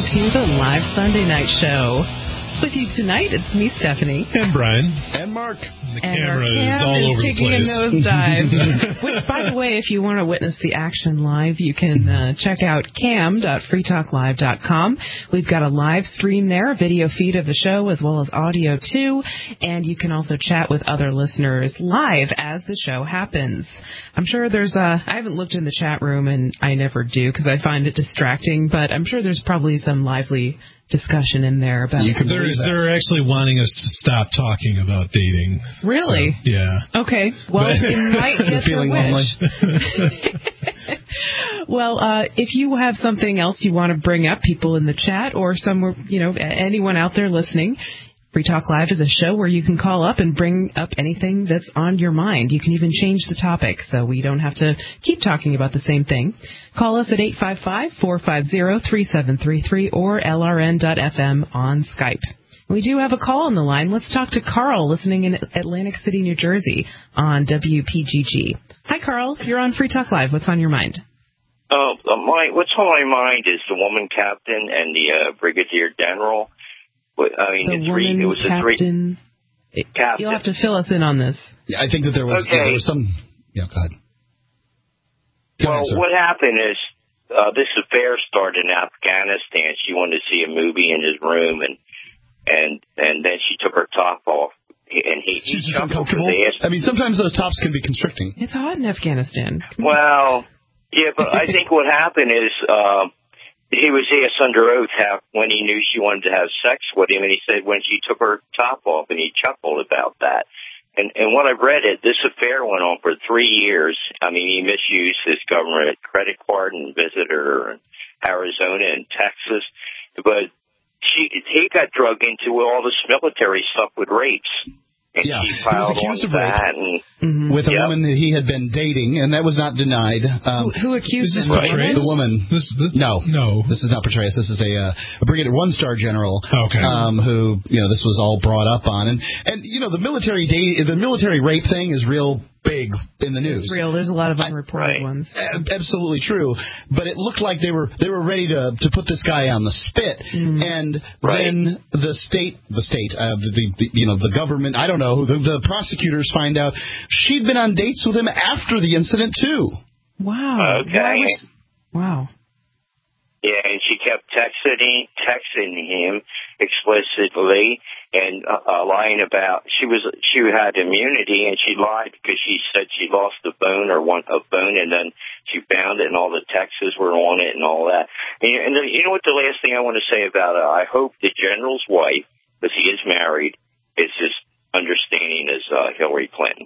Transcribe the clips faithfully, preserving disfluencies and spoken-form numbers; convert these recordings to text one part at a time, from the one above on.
to the Live Sunday Night Show. With you tonight, it's me, Stephanie. And Brian. And Mark. The and camera our cam is all is over the taking place. a nosedive. Which, by the way, if you want to witness the action live, you can uh, check out cam dot free talk live dot com. We've got a live stream there, a video feed of the show, as well as audio, too. And you can also chat with other listeners live as the show happens. I'm sure there's a... I haven't looked in the chat room, and I never do, because I find it distracting, but I'm sure there's probably some lively discussion in there about you can they're, they're actually wanting us to stop talking about dating. Really? So, yeah. Okay. Well, but, it might get feeling lonely. Well, uh, if you have something else you want to bring up, people in the chat or somewhere, you know, anyone out there listening, Free Talk Live is a show where you can call up and bring up anything that's on your mind. You can even change the topic, so we don't have to keep talking about the same thing. Call us at eight five five, four five zero, three seven three three or L R N dot F M on Skype. We do have a call on the line. Let's talk to Carl, listening in Atlantic City, New Jersey, on W P G G. Hi, Carl. You're on Free Talk Live. What's on your mind? Uh, my, what's on my mind is the woman captain and the uh, brigadier general. I mean, the it's woman re, it was captain. A three, captain. You'll have to fill us in on this. Yeah, I think that there was, okay. yeah, there was some... Yeah, go ahead. Go well, ahead, what happened is uh, this affair started in Afghanistan. She wanted to see a movie in his room, and and and then she took her top off. And he, She's he just uncomfortable. I mean, sometimes those tops can be constricting. It's hot in Afghanistan. Well, yeah, but I think what happened is... Uh, He was asked under oath how, when he knew she wanted to have sex with him, and he said when she took her top off, and he chuckled about that. And and when I read it, this affair went on for three years. I mean, he misused his government credit card and visited her in Arizona and Texas. But she he got drugged into all this military stuff with rapes. And yeah, she he filed was accused on of rape that and, mm-hmm. with a yep. woman that he had been dating, and that was not denied. Um, who, who accused him? Right. Petraeus? The woman. This, this, no, no, this is not Petraeus. This is a, uh, a brigadier one-star general. Okay. Um, who you know this was all brought up on, and and you know the military day, the military rape thing is real big in the news. It's real. There's a lot of unreported right. ones. Absolutely true. But it looked like they were they were ready to to put this guy on the spit. Mm. And right. then the state the state uh, the, the you know the government I don't know the, the prosecutors find out she'd been on dates with him after the incident too. Wow. Okay. Was, wow. Yeah, and she kept texting texting him explicitly and uh, uh, lying about she was she had immunity, and she lied because she said she lost a bone or one a bone, and then she found it, and all the texts were on it and all that. And, and the, you know what? The last thing I want to say about it, I hope the general's wife, because he is married, is just understanding as uh, Hillary Clinton.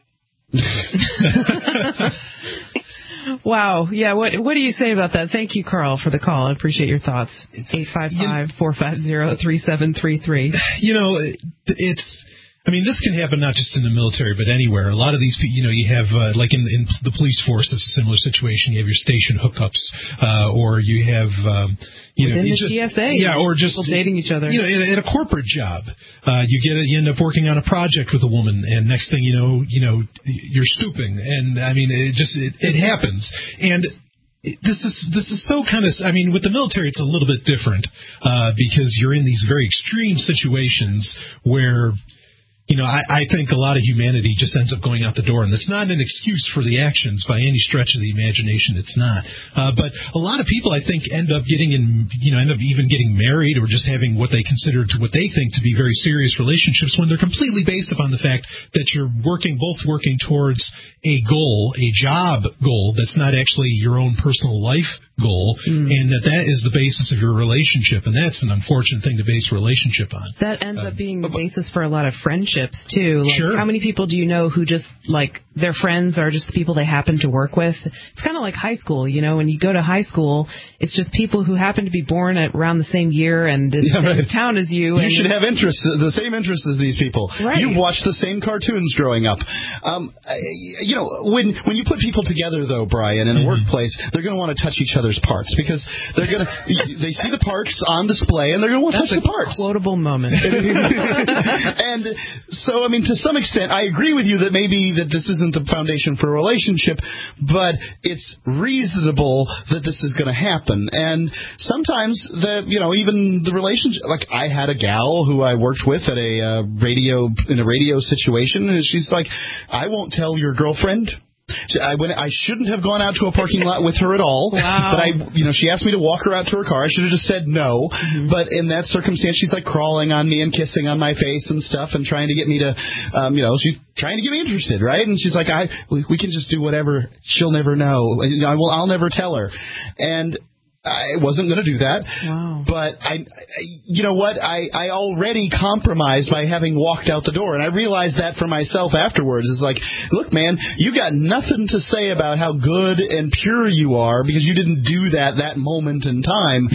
Wow. Yeah, what what do you say about that? Thank you, Carl, for the call. I appreciate your thoughts. eight five five, four five zero, three seven three three. You know, it's... I mean, this can happen not just in the military, but anywhere. A lot of these, you know, you have, uh, like in, in the police force, it's a similar situation. You have your station hookups, uh, or you have, um, you Within know, the just, G S A, yeah, or just people dating each other. You know, in, in a corporate job, uh, you get, you end up working on a project with a woman, and next thing you know, you know, you're stooping, and I mean, it just, it, it happens, and. This is this is so kind of, I mean, with the military, it's a little bit different uh, because you're in these very extreme situations where, you know, I, I think a lot of humanity just ends up going out the door, and that's not an excuse for the actions by any stretch of the imagination. It's not. Uh, but a lot of people, I think, end up getting in, you know, end up even getting married or just having what they consider to what they think to be very serious relationships when they're completely based upon the fact that you're working, both working towards a goal, a job goal that's not actually your own personal life goal, mm. and that that is the basis of your relationship, and that's an unfortunate thing to base a relationship on. That ends uh, up being the basis for a lot of friendships, too. Like, sure. How many people do you know who just, like, their friends are just the people they happen to work with? It's kind of like high school, you know. When you go to high school, it's just people who happen to be born at around the same year and in yeah, the right. same town as you. You and should have interests, the same interests as these people. Right. You've watched the same cartoons growing up. Um, you know, when when you put people together, though, Brian, in a mm-hmm. workplace, they're going to want to touch each other other's parts because they're gonna they see the parts on display and they're gonna want to touch the parts. Quotable moment. And so, I mean, to some extent, I agree with you that maybe that this isn't the foundation for a relationship, but it's reasonable that this is going to happen. And sometimes the you know even the relationship, like I had a gal who I worked with at a uh, radio in a radio situation, and she's like, I won't tell your girlfriend. I went. I shouldn't have gone out to a parking lot with her at all. Wow. But I, you know, she asked me to walk her out to her car. I should have just said no. Mm-hmm. But in that circumstance, she's like crawling on me and kissing on my face and stuff, and trying to get me to, um, you know, she's trying to get me interested, right? And she's like, I, we, we can just do whatever. She'll never know. I will. I'll never tell her. And I wasn't going to do that. Wow. But, I, I, you know what, I, I already compromised by having walked out the door. And I realized that for myself afterwards. It's like, look, man, you got nothing to say about how good and pure you are because you didn't do that that moment in time.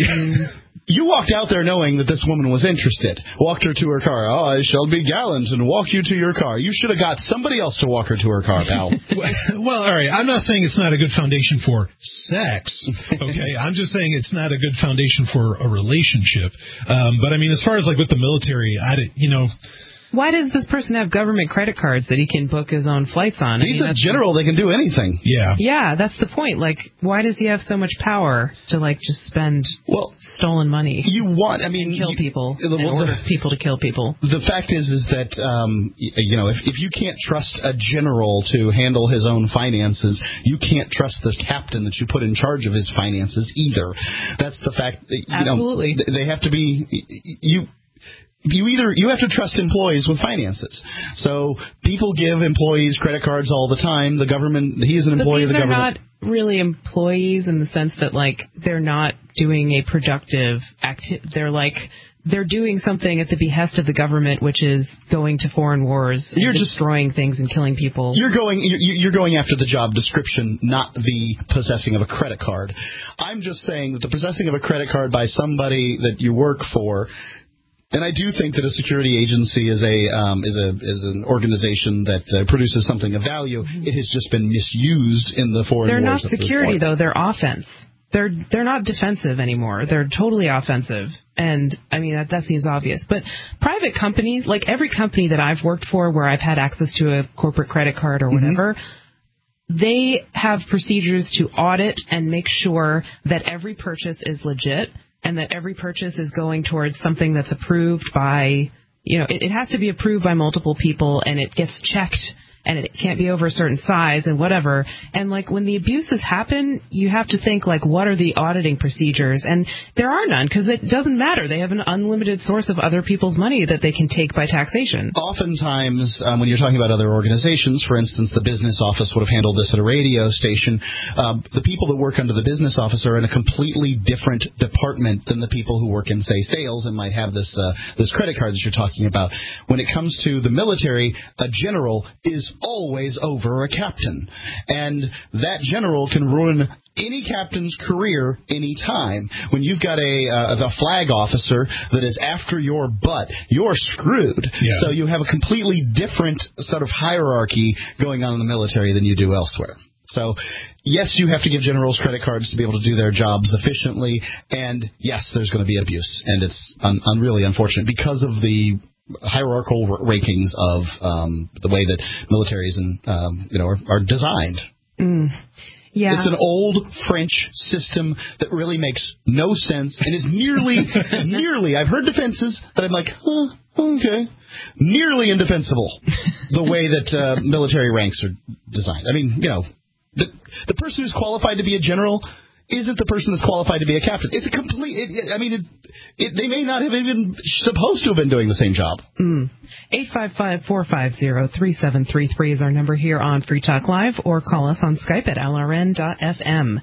You walked out there knowing that this woman was interested. Walked her to her car. Oh, I shall be gallant and walk you to your car. You should have got somebody else to walk her to her car, pal. Well, all right. I'm not saying it's not a good foundation for sex. Okay. I'm just saying it's not a good foundation for a relationship. Um, but I mean, as far as like with the military, I, you know. Why does this person have government credit cards that he can book his own flights on? He's I mean, a general. They can do anything. Yeah. Yeah, that's the point. Like, why does he have so much power to, like, just spend well, stolen money? You want, I mean... Kill you, people the, and order the, people to kill people. The fact is, is that, um, you know, if, if you can't trust a general to handle his own finances, you can't trust the captain that you put in charge of his finances either. That's the fact. That, you Absolutely. know, they have to be... You... You either you have to trust employees with finances. So people give employees credit cards all the time. The government, he is an employee of the government. They're not really employees in the sense that like they're not doing a productive acti- They're like they're doing something at the behest of the government, which is going to foreign wars, you're destroying just, things and killing people. You're going you're going after the job description, not the possessing of a credit card. I'm just saying that the possessing of a credit card by somebody that you work for. And I do think that a security agency is a um, is a is an organization that uh, produces something of value. It has just been misused in the foreign wars. They're not security though; they're offense. They're they're not defensive anymore. They're totally offensive. And I mean that that seems obvious. But private companies, like every company that I've worked for, where I've had access to a corporate credit card or whatever. Mm-hmm. They have procedures to audit and make sure that every purchase is legit. And that every purchase is going towards something that's approved by, you know, it, it has to be approved by multiple people, and it gets checked, and it can't be over a certain size and whatever. And, like, when the abuses happen, you have to think, like, what are the auditing procedures? And there are none, because it doesn't matter. They have an unlimited source of other people's money that they can take by taxation. Oftentimes, um, when you're talking about other organizations, for instance, the business office would have handled this at a radio station. Um, the people that work under the business office are in a completely different department than the people who work in, say, sales and might have this uh, this credit card that you're talking about. When it comes to the military, a general is always over a captain, and that general can ruin any captain's career any time. When you've got a uh, the flag officer that is after your butt, you're screwed. Yeah. So you have a completely different sort of hierarchy going on in the military than you do elsewhere. So, yes, you have to give generals credit cards to be able to do their jobs efficiently, and yes, there's going to be abuse, and it's un- un- really unfortunate because of the hierarchical rankings of um, the way that militaries and um, you know are, are designed. Mm. Yeah. It's an old French system that really makes no sense and is nearly, nearly, I've heard defenses that I'm like, huh, okay, nearly indefensible, the way that uh, military ranks are designed. I mean, you know, the, the person who's qualified to be a general isn't the person that's qualified to be a captain. It's a complete, it, it, I mean, it, it, they may not have even supposed to have been doing the same job. Mm. eight five five, four five zero, three seven three three is our number here on Free Talk Live, or call us on Skype at L R N dot F M.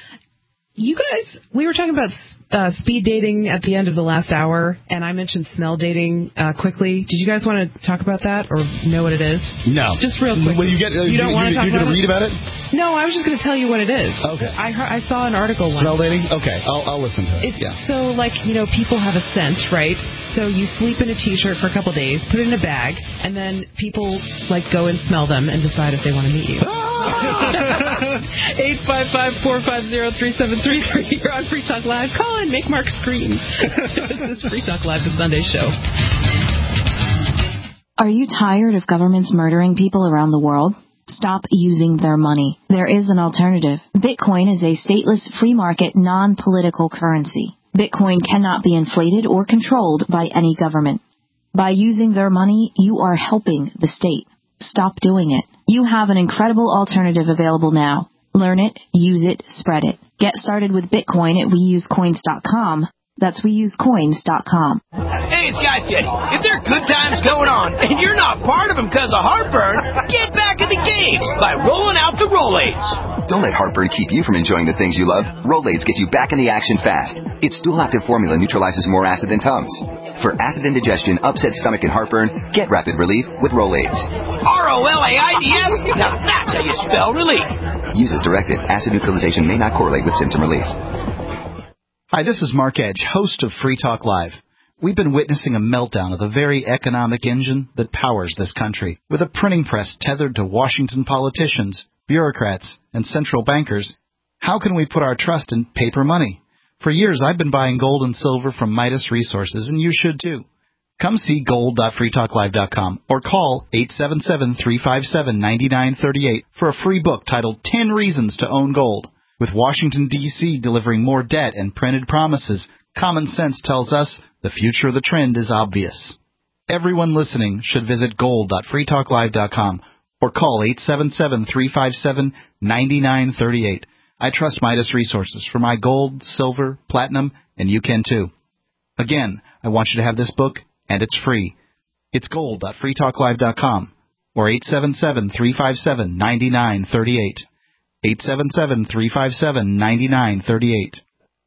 You guys, we were talking about uh, speed dating at the end of the last hour, and I mentioned smell dating uh, quickly. Did you guys want to talk about that or know what it is? No. Just real quick. Well, you get, uh, you don't you, want to talk you're about going to read about it? No, I was just going to tell you what it is. Okay. I heard, I saw an article once. Smell dating? Okay, I'll, I'll listen to it. It's, yeah. So, like, you know, people have a scent, right? So you sleep in a T-shirt for a couple of days, put it in a bag, and then people, like, go and smell them and decide if they want to meet you. Ah! eight five five, four five zero, three seven three three. You're on Free Talk Live. Call in. Make Mark scream. This is Free Talk Live, the Sunday show. Are you tired of governments murdering people around the world? Stop using their money. There is an alternative. Bitcoin is a stateless, free market, non-political currency. Bitcoin cannot be inflated or controlled by any government. By using their money, you are helping the state. Stop doing it. You have an incredible alternative available now. Learn it, use it, spread it. Get started with Bitcoin at we use coins dot com. That's we use coins dot com. Hey, it's Guy Fieri. If there are good times going on and you're not part of them because of heartburn, get back in the game by rolling out the Rolaids. Don't let heartburn keep you from enjoying the things you love. Rolaids gets you back in the action fast. Its dual-active formula neutralizes more acid than Tums. For acid indigestion, upset stomach, and heartburn, get rapid relief with Rolaids. R O L A I D S? Now that's how you spell relief. Use as directed. Acid neutralization may not correlate with symptom relief. Hi, this is Mark Edge, host of Free Talk Live. We've been witnessing a meltdown of the very economic engine that powers this country. With a printing press tethered to Washington politicians, bureaucrats, and central bankers, how can we put our trust in paper money? For years, I've been buying gold and silver from Midas Resources, and you should too. Come see gold dot free talk live dot com or call eight seven seven, three five seven, nine nine three eight for a free book titled ten Reasons to Own Gold. With Washington, D C delivering more debt and printed promises, common sense tells us the future of the trend is obvious. Everyone listening should visit gold dot free talk live dot com or call eight seven seven, three five seven, nine nine three eight. I trust Midas Resources for my gold, silver, platinum, and you can too. Again, I want you to have this book, and it's free. It's gold dot free talk live dot com or eight seven seven, three five seven, nine nine three eight. eight seven seven, three five seven, nine nine three eight.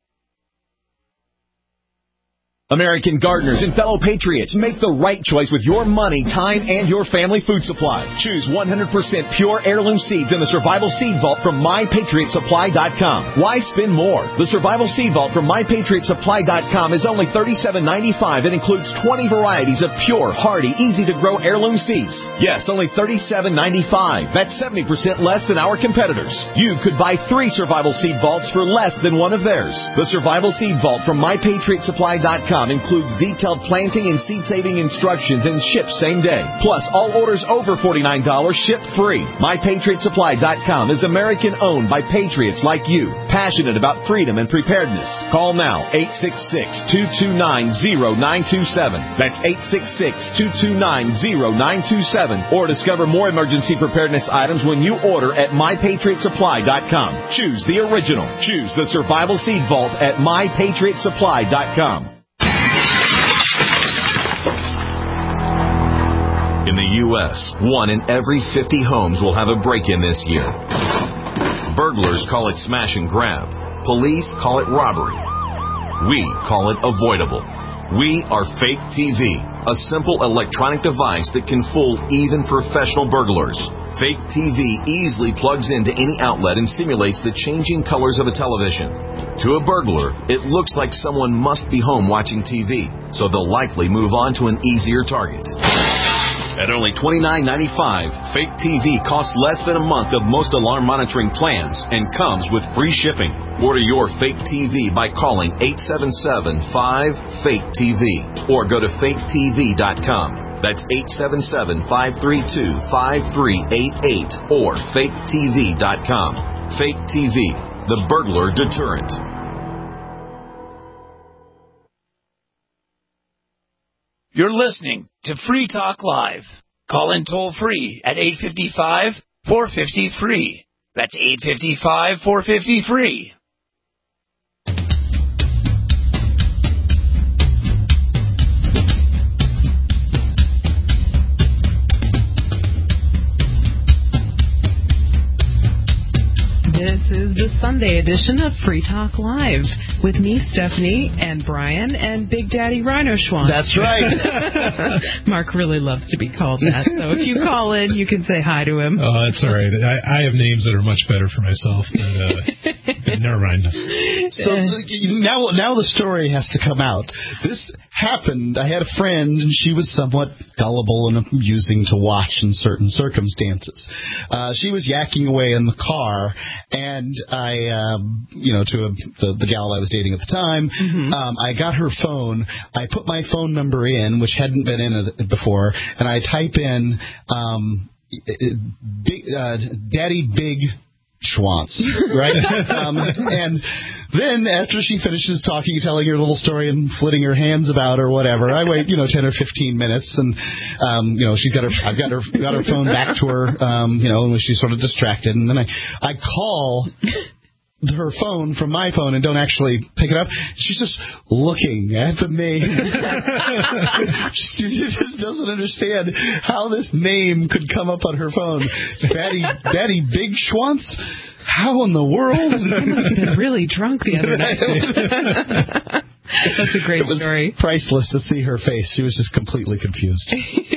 American gardeners and fellow patriots, make the right choice with your money, time, and your family food supply. Choose one hundred percent pure heirloom seeds in the Survival Seed Vault from my patriot supply dot com. Why spend more? The Survival Seed Vault from my patriot supply dot com is only thirty-seven ninety-five and includes twenty varieties of pure, hardy, easy-to-grow heirloom seeds. Yes, only thirty-seven ninety-five. That's seventy percent less than our competitors. You could buy three Survival Seed Vaults for less than one of theirs. The Survival Seed Vault from my patriot supply dot com includes detailed planting and seed-saving instructions and ships same day. Plus, all orders over forty-nine dollars ship free. my patriot supply dot com is American-owned by patriots like you, passionate about freedom and preparedness. Call now, eight six six, two two nine, zero nine two seven. That's eight six six, two two nine, zero nine two seven. Or discover more emergency preparedness items when you order at my patriot supply dot com. Choose the original. Choose the Survival Seed Vault at my patriot supply dot com. In the U S, one in every fifty homes will have a break-in this year. Burglars call it smash and grab. Police call it robbery. We call it avoidable. We are Fake T V, a simple electronic device that can fool even professional burglars. Fake T V easily plugs into any outlet and simulates the changing colors of a television. To a burglar, it looks like someone must be home watching T V, so they'll likely move on to an easier target. At only twenty-nine ninety-five, Fake T V costs less than a month of most alarm monitoring plans and comes with free shipping. Order your Fake T V by calling eight seven seven, five, fake T V or go to fake T V dot com. That's eight seven seven, five three two, five three eight eight or fake T V dot com. Fake T V, the burglar deterrent. You're listening to Free Talk Live. Call in toll free at eight five five, four five zero, free. That's eight five five, four five zero, free. This is the Sunday edition of Free Talk Live with me, Stephanie, and Brian, and Big Daddy Rhino Schwann. That's right. Mark really loves to be called that, so if you call in, you can say hi to him. Oh, that's all right. I, I have names that are much better for myself. But, uh, Never mind. So now, now the story has to come out. This happened. I had a friend, and she was somewhat gullible and amusing to watch in certain circumstances. Uh, she was yakking away in the car, and I, uh, you know, to a, the, the gal I was dating at the time, mm-hmm. um, I got her phone. I put my phone number in, which hadn't been in it before, and I type in um, big, uh, Daddy Big Schwanz, right? um, and then after she finishes talking, telling her little story and flitting her hands about or whatever, I wait, you know, ten or fifteen minutes, and um, you know, she's got her, I've got her, got her phone back to her, um, you know, and she's sort of distracted, and then I, I call her phone from my phone and don't actually pick it up. She's just looking at the name. She just doesn't understand how this name could come up on her phone. Daddy, Daddy Big Schwanz? How in the world? You must have been really drunk the other night. That's a great it was story. Priceless to see her face. She was just completely confused.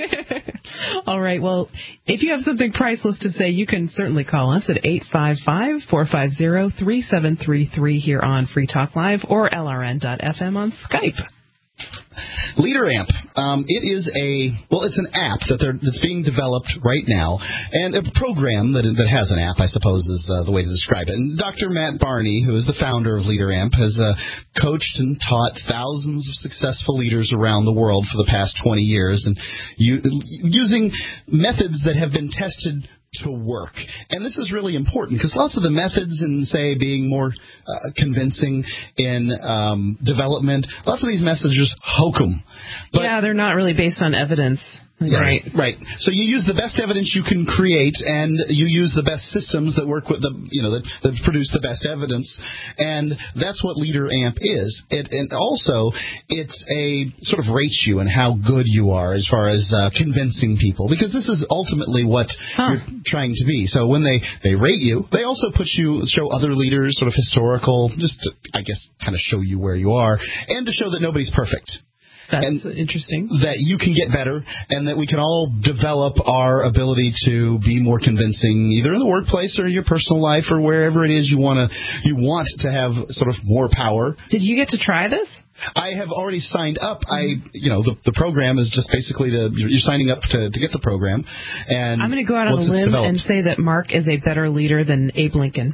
All right. Well, if you have something priceless to say, you can certainly call us at eight five five, four five zero, three seven three three here on Free Talk Live or L R N dot F M on Skype. LeaderAmp. Um, it is a, well, it's an app that they're, that's being developed right now, and a program that that has an app, I suppose, is uh, the way to describe it. And Doctor Matt Barney, who is the founder of LeaderAmp, has uh, coached and taught thousands of successful leaders around the world for the past twenty years, and you, using methods that have been tested to work. And this is really important because lots of the methods in, say, being more uh, convincing in um, development, lots of these messages hokum. But, yeah, they're not really based on evidence. Yeah, right. Right. So you use the best evidence you can create, and you use the best systems that work with the, you know, that, that produce the best evidence, and that's what LeaderAmp is. It, and also, it's a sort of rates you and how good you are as far as uh, convincing people, because this is ultimately what huh. you're trying to be. So when they, they rate you, they also put you, show other leaders, sort of historical, just to, I guess, kind of show you where you are, and to show that nobody's perfect. That's and interesting. That you can get better, and that we can all develop our ability to be more convincing, either in the workplace or your personal life or wherever it is you want to you want to have sort of more power. Did you get to try this? I have already signed up. I, you know, the, the program is just basically to you're signing up to, to get the program. And I'm going to go out on a limb and say that Mark is a better leader than Abe Lincoln.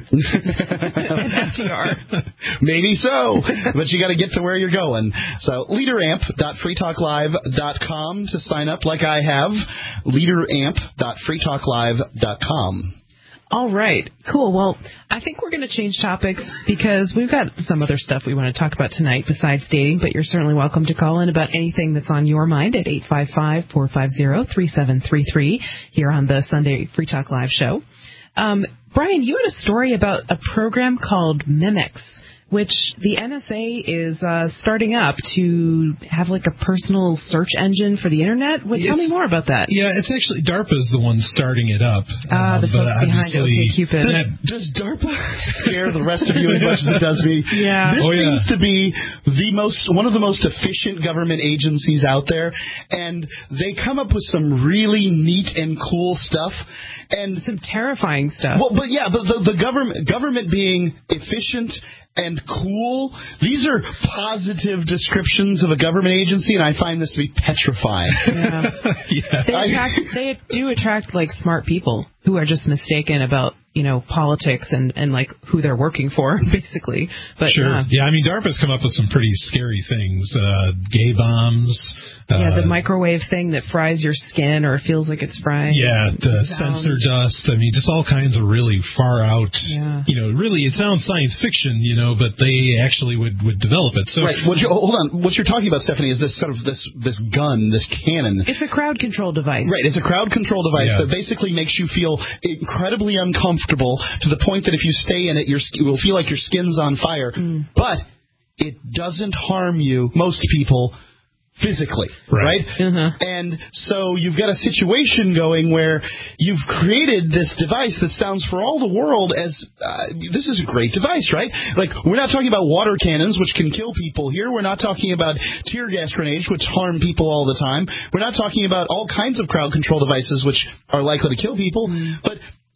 F D R. Maybe so, but you got to get to where you're going. So leaderamp dot free talk live dot com to sign up, like I have. leaderamp dot free talk live dot com. All right. Cool. Well, I think we're going to change topics because we've got some other stuff we want to talk about tonight besides dating, but you're certainly welcome to call in about anything that's on your mind at eight five five, four five zero, three seven three three here on the Sunday Free Talk Live show. Um, Brian, you had a story about a program called Mimics, which the N S A is uh, starting up to have like a personal search engine for the internet. Well, tell me more about that. Yeah, it's actually DARPA is the one starting it up. Ah, uh, the folks behind it. Okay, Cupid. Does, does DARPA scare the rest of you as much as it does me? Yeah. This oh, yeah. seems to be the most one of the most efficient government agencies out there, and they come up with some really neat and cool stuff. And some terrifying stuff. Well, but yeah, but the, the government government being efficient and cool, these are positive descriptions of a government agency, and I find this to be petrifying. Yeah. yeah. They, attract, they do attract like smart people who are just mistaken about, you know, politics and, and like who they're working for, basically. But sure. Uh, yeah, I mean, DARPA's come up with some pretty scary things. Uh, gay bombs. Yeah, uh, the microwave thing that fries your skin or feels like it's frying. Yeah, the sensor dust. I mean, just all kinds of really far out, yeah. you know, really, it sounds science fiction, you know, but they actually would, would develop it. So, right. What you, hold on. What you're talking about, Stephanie, is this sort of this, this gun, this cannon. It's a crowd control device. Right. It's a crowd control device yeah. that basically makes you feel incredibly uncomfortable to the point that if you stay in it, your, you will feel like your skin's on fire. Mm. But it doesn't harm you, most people, physically, right? right? Uh-huh. And so you've got a situation going where you've created this device that sounds for all the world as, uh, this is a great device, right? Like, we're not talking about water cannons, which can kill people here. We're not talking about tear gas grenades, which harm people all the time. We're not talking about all kinds of crowd control devices, which are likely to kill people. Mm. But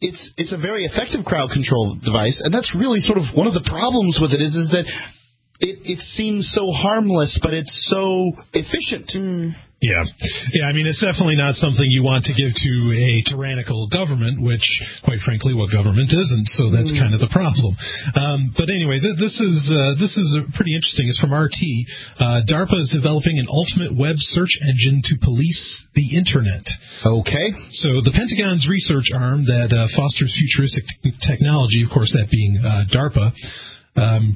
it's it's a very effective crowd control device, and that's really sort of one of the problems with it is is that it, it seems so harmless, but it's so efficient. Mm. Yeah. Yeah, I mean, it's definitely not something you want to give to a tyrannical government, which, quite frankly, what government isn't, so that's mm. kind of the problem. Um, but anyway, th- this is uh, this is pretty interesting. It's from R T. Uh, DARPA is developing an ultimate web search engine to police the Internet. Okay. So the Pentagon's research arm that uh, fosters futuristic t- technology, of course, that being uh, DARPA, um,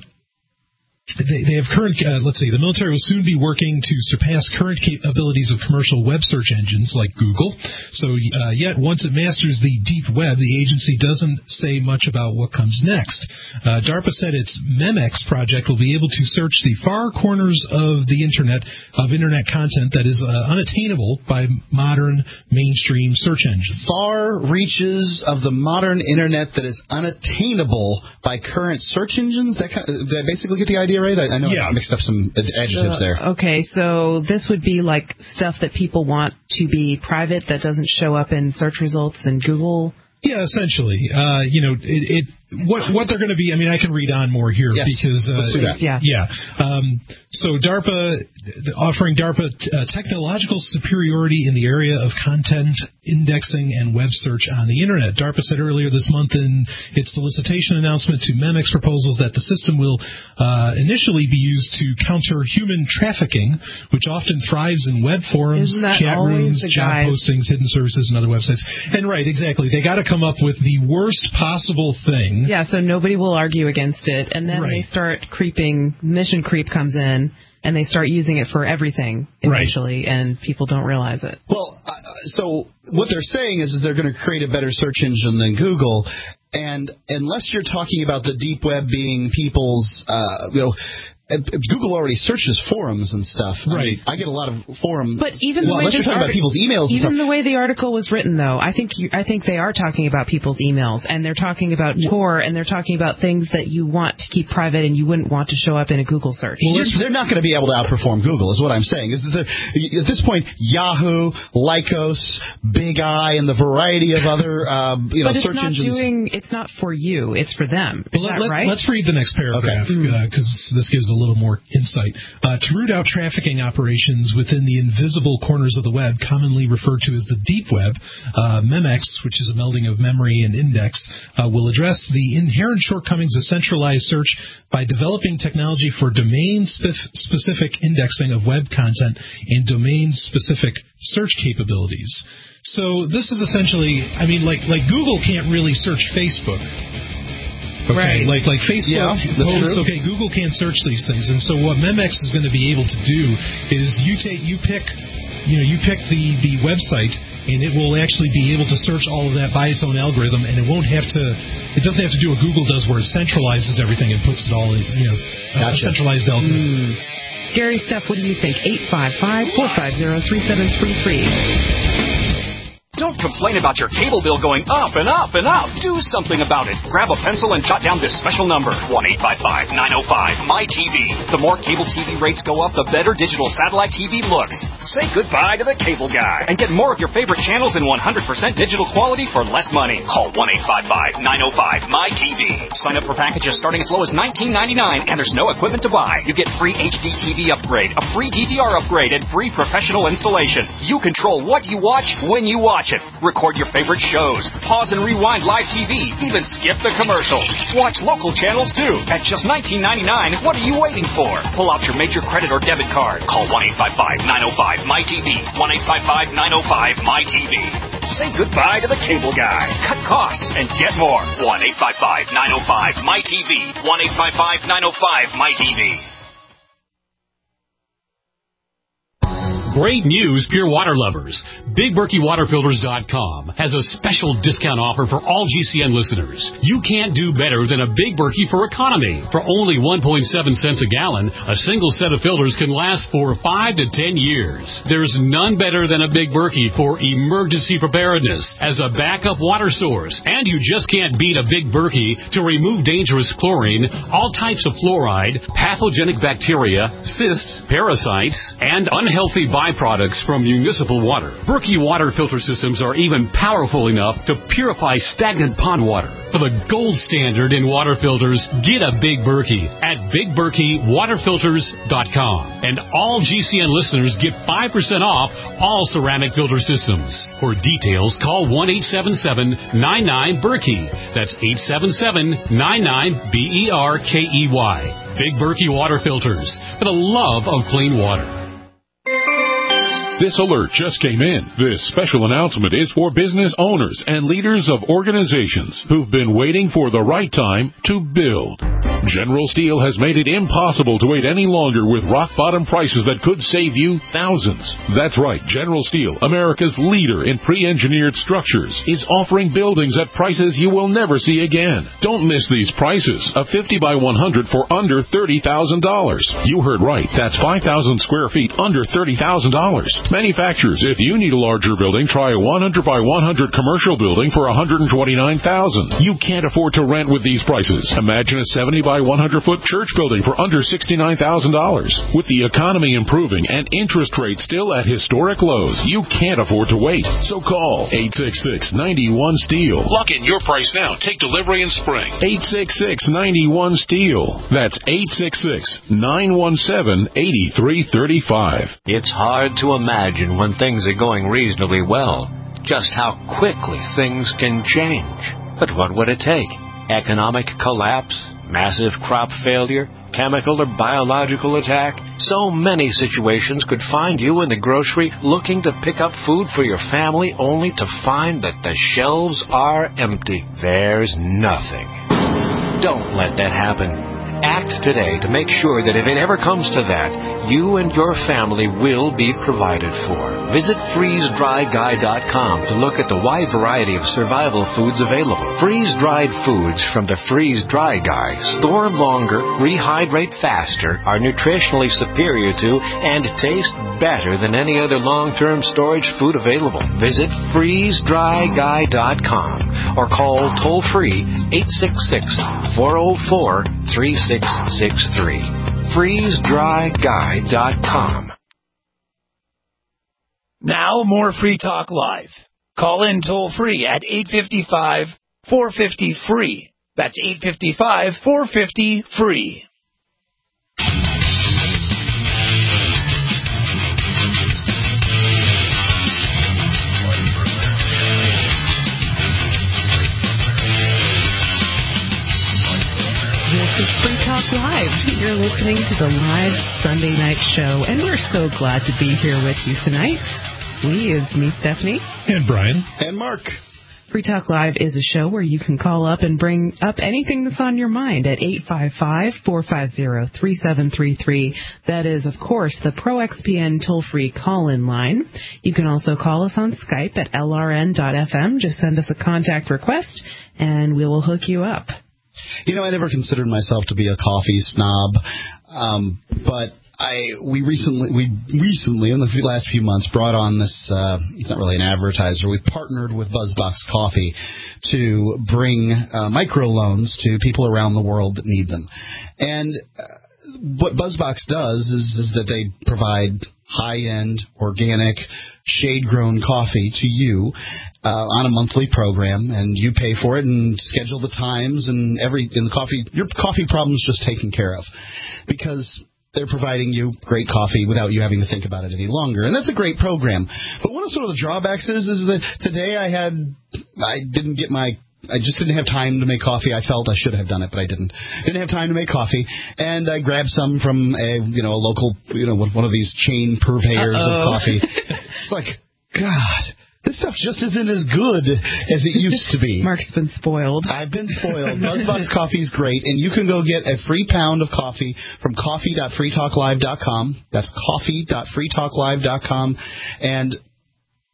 They, they have current, uh, let's see, the military will soon be working to surpass current capabilities of commercial web search engines like Google. So uh, yet, once it masters the deep web, the agency doesn't say much about what comes next. Uh, DARPA said its MEMEX project will be able to search the far corners of the Internet, of Internet content that is uh, unattainable by modern mainstream search engines. Far reaches of the modern Internet that is unattainable by current search engines? That kind of, did I basically get the idea right? I, I know yeah. I mixed up some adjectives so, there. Okay, so this would be like stuff that people want to be private that doesn't show up in search results in Google? Yeah, essentially. Uh, you know, it, it what what they're going to be. I mean, I can read on more here yes, because uh, let's do that. Yeah. Yeah. Um, so DARPA offering DARPA t- uh, technological superiority in the area of content indexing and web search on the Internet. DARPA said earlier this month in its solicitation announcement to MEMEX proposals that the system will uh, initially be used to counter human trafficking, which often thrives in web forums, chat rooms, job guys? postings, hidden services, and other websites. And right, exactly. They got to come up with the worst possible thing. Yeah, so nobody will argue against it. And then right. they start creeping, mission creep comes in, and they start using it for everything eventually, right. and people don't realize it. Well, uh, so what they're saying is, is they're going to create a better search engine than Google, and unless you're talking about the deep web being people's, uh, you know, Google already searches forums and stuff. Right. I, mean, I get a lot of forum. But even well, the way unless you're talking artic- about people's emails. Even and the stuff. way the article was written, though, I think you, I think they are talking about people's emails, and they're talking about Tor, and they're talking about things that you want to keep private and you wouldn't want to show up in a Google search. Well, they're not going to be able to outperform Google, is what I'm saying. Is that at this point, Yahoo, Lycos, Big Eye, and the variety of other uh, you know but search it's not engines. Doing, it's not for you; it's for them. Is well, that let, right? Let's read the next paragraph because okay. uh, this gives a little more insight. Uh, to root out trafficking operations within the invisible corners of the web, commonly referred to as the deep web, uh, MEMEX, which is a melding of memory and index, uh, will address the inherent shortcomings of centralized search by developing technology for domain-specific indexing of web content and domain-specific search capabilities. So this is essentially, I mean, like like Google can't really search Facebook. Okay, right. like like Facebook yeah, posts. Okay, Google can't search these things, and so what MEMEX is going to be able to do is you take you pick, you know, you pick the the website, and it will actually be able to search all of that by its own algorithm, and it won't have to. It doesn't have to do what Google does, where it centralizes everything and puts it all in, you know, gotcha. a centralized algorithm. Mm. Gary, Steph, what do you think? eight five five, four five zero, three seven three three. Don't complain about your cable bill going up and up and up. Do something about it. Grab a pencil and jot down this special number, one eight five five, nine oh five, M Y T V. The more cable T V rates go up, the better digital satellite T V looks. Say goodbye to the cable guy and get more of your favorite channels in one hundred percent digital quality for less money. Call one eight five five, nine oh five, M Y T V. Sign up for packages starting as low as nineteen ninety-nine, and there's no equipment to buy. You get free H D T V upgrade, a free D V R upgrade, and free professional installation. You control what you watch when you watch it. Record your favorite shows, pause and rewind live T V, even skip the commercials. Watch local channels too at just nineteen ninety-nine. What are you waiting for? Pull out your major credit or debit card. Call one eight five five, nine oh five, M Y T V. one eight five five, nine oh five, M Y T V. Say goodbye to the cable guy. Cut costs and get more. one eight five five, nine oh five, M Y T V. one eight five five, nine oh five, M Y T V. Great news, pure water lovers. Big Berkey Water Filters dot com has a special discount offer for all G C N listeners. You can't do better than a Big Berkey for economy. For only one point seven cents a gallon, a single set of filters can last for five to ten years. There's none better than a Big Berkey for emergency preparedness as a backup water source. And you just can't beat a Big Berkey to remove dangerous chlorine, all types of fluoride, pathogenic bacteria, cysts, parasites, and unhealthy viruses byproducts from municipal water. Berkey water filter systems are even powerful enough to purify stagnant pond water. For the gold standard in water filters, get a Big Berkey at big berkey water filters dot com. And all G C N listeners get five percent off all ceramic filter systems. For details, call one eight seven seven nine nine Berkey. That's eight seven seven nine nine B E R K E Y. Big Berkey water filters for the love of clean water. This alert just came in. This special announcement is for business owners and leaders of organizations who've been waiting for the right time to build. General Steel has made it impossible to wait any longer with rock-bottom prices that could save you thousands. That's right. General Steel, America's leader in pre-engineered structures, is offering buildings at prices you will never see again. Don't miss these prices. A fifty by one hundred for under thirty thousand dollars. You heard right. That's five thousand square feet under thirty thousand dollars. Manufacturers, if you need a larger building, try a one hundred by one hundred commercial building for one hundred twenty-nine thousand dollars. You can't afford to rent with these prices. Imagine a seventy by one hundred foot church building for under sixty-nine thousand dollars. With the economy improving and interest rates still at historic lows, you can't afford to wait. So call eight six six, nine one, STEEL. Lock in your price now. Take delivery in spring. eight six six, nine one, STEEL. That's eight six six, nine one seven, eight three three five. It's hard to imagine when things are going reasonably well, just how quickly things can change. But what would it take? Economic collapse? Massive crop failure? Chemical or biological attack? So many situations could find you in the grocery looking to pick up food for your family only to find that the shelves are empty. There's nothing. Don't let that happen. Act today to make sure that if it ever comes to that, you and your family will be provided for. Visit freeze dry guy dot com to look at the wide variety of survival foods available. Freeze-dried foods from the Freeze Dry Guy store longer, rehydrate faster, are nutritionally superior to, and taste better than any other long-term storage food available. Visit freeze dry guy dot com or call toll-free eight six six, four oh four, three six six three. freeze dry guy dot com. Now more Free Talk Live. Call in toll free at eight five five, four five zero, free. That's eight five five, four five zero, free. This is Free Talk Live. You're listening to the live Sunday night show, and we're so glad to be here with you tonight. We is me, Stephanie. And Brian. And Mark. Free Talk Live is a show where you can call up and bring up anything that's on your mind at eight five five, four five zero, three seven three three. That is, of course, the Pro X P N toll-free call-in line. You can also call us on Skype at L R N dot F M. Just send us a contact request, and we will hook you up. You know, I never considered myself to be a coffee snob, um, but I we recently we recently in the last few months brought on this. Uh, it's not really an advertiser. We partnered with BuzzBox Coffee to bring uh, microloans to people around the world that need them. And uh, what BuzzBox does is, is that they provide high-end, organic, shade-grown coffee to you uh, on a monthly program, and you pay for it and schedule the times and every in the coffee. Your coffee problem is just taken care of because they're providing you great coffee without you having to think about it any longer, and that's a great program. But one of sort of the drawbacks is is that today I had I didn't get my I just didn't have time to make coffee. I felt I should have done it, but I didn't. Didn't have time to make coffee, and I grabbed some from a you know a local you know one of these chain purveyors Uh-oh. of coffee. It's like, God, this stuff just isn't as good as it used to be. Mark's been spoiled. I've been spoiled. BuzzBox Coffee is great, and you can go get a free pound of coffee from coffee dot free talk live dot com. That's coffee dot free talk live dot com, and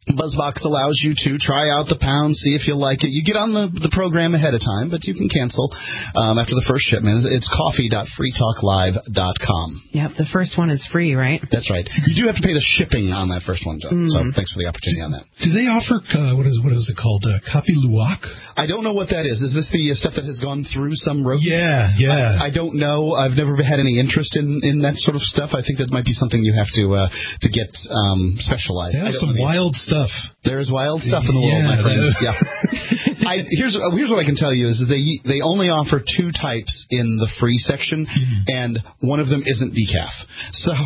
BuzzBox allows you to try out the pound, see if you like it. You get on the, the program ahead of time, but you can cancel um, after the first shipment. It's coffee dot free talk live dot com. Yep, the first one is free, right? That's right. You do have to pay the shipping on that first one, Joe. Mm. So thanks for the opportunity on that. Do they offer, uh, what is what is it called, uh, Coffee Luwak? I don't know what that is. Is this the uh, stuff that has gone through some rodent? Yeah, yeah. I, I don't know. I've never had any interest in, in that sort of stuff. I think that might be something you have to uh, to get um, specialized. There's some wild stuff. There's wild stuff in the world, yeah, my friend. Yeah. I, here's here's what I can tell you is that they they only offer two types in the free section, mm-hmm. and one of them isn't decaf. So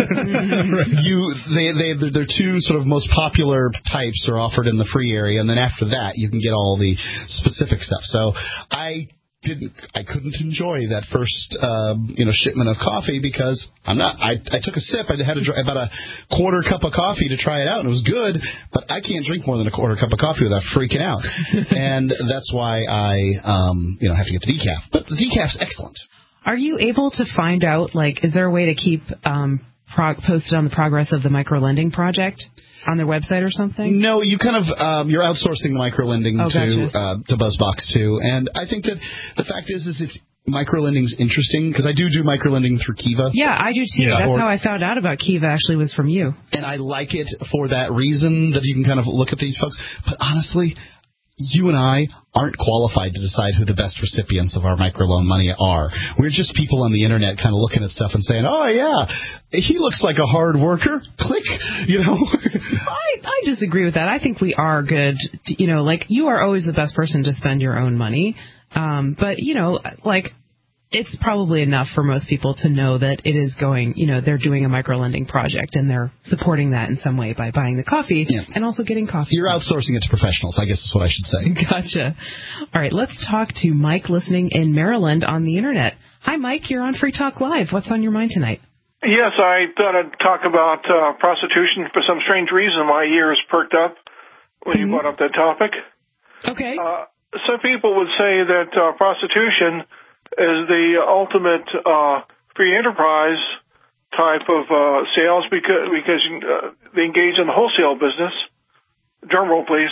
you they they they're two sort of most popular types are offered in the free area, and then after that you can get all the specific stuff. So I. Didn't I couldn't enjoy that first uh, you know shipment of coffee because I'm not I, I took a sip. I had a, about a quarter cup of coffee to try it out and it was good, but I can't drink more than a quarter cup of coffee without freaking out, and that's why I um, you know have to get the decaf. But the decaf's excellent. Are you able to find out, like, is there a way to keep um, prog- posted on the progress of the microlending project on their website or something? No, you kind of um, you're outsourcing the microlending oh, to gotcha. uh, to BuzzBox too, and I think that the fact is is it's microlending's interesting because I do do microlending through Kiva. Yeah, I do too. Yeah. That's or, how I found out about Kiva. Actually, was from you. And I like it for that reason that you can kind of look at these folks. But honestly, you and I aren't qualified to decide who the best recipients of our microloan money are. We're just people on the internet kind of looking at stuff and saying, oh, yeah, he looks like a hard worker. Click, you know. I, I disagree with that. I think we are good. To, you know, like, you are always the best person to spend your own money. Um, but, you know, like, it's probably enough for most people to know that it is going, you know, they're doing a microlending project and they're supporting that in some way by buying the coffee yeah. and also getting coffee. You're outsourcing it to professionals, I guess is what I should say. Gotcha. All right, let's talk to Mike listening in Maryland on the Internet. Hi, Mike. You're on Free Talk Live. What's on your mind tonight? Yes, I thought I'd talk about uh, prostitution. For some strange reason, my ears perked up when mm-hmm. you brought up that topic. Okay. Uh, some people would say that uh, prostitution is the ultimate uh, free enterprise type of uh, sales because because uh, they engage in the wholesale business. Drum roll, please.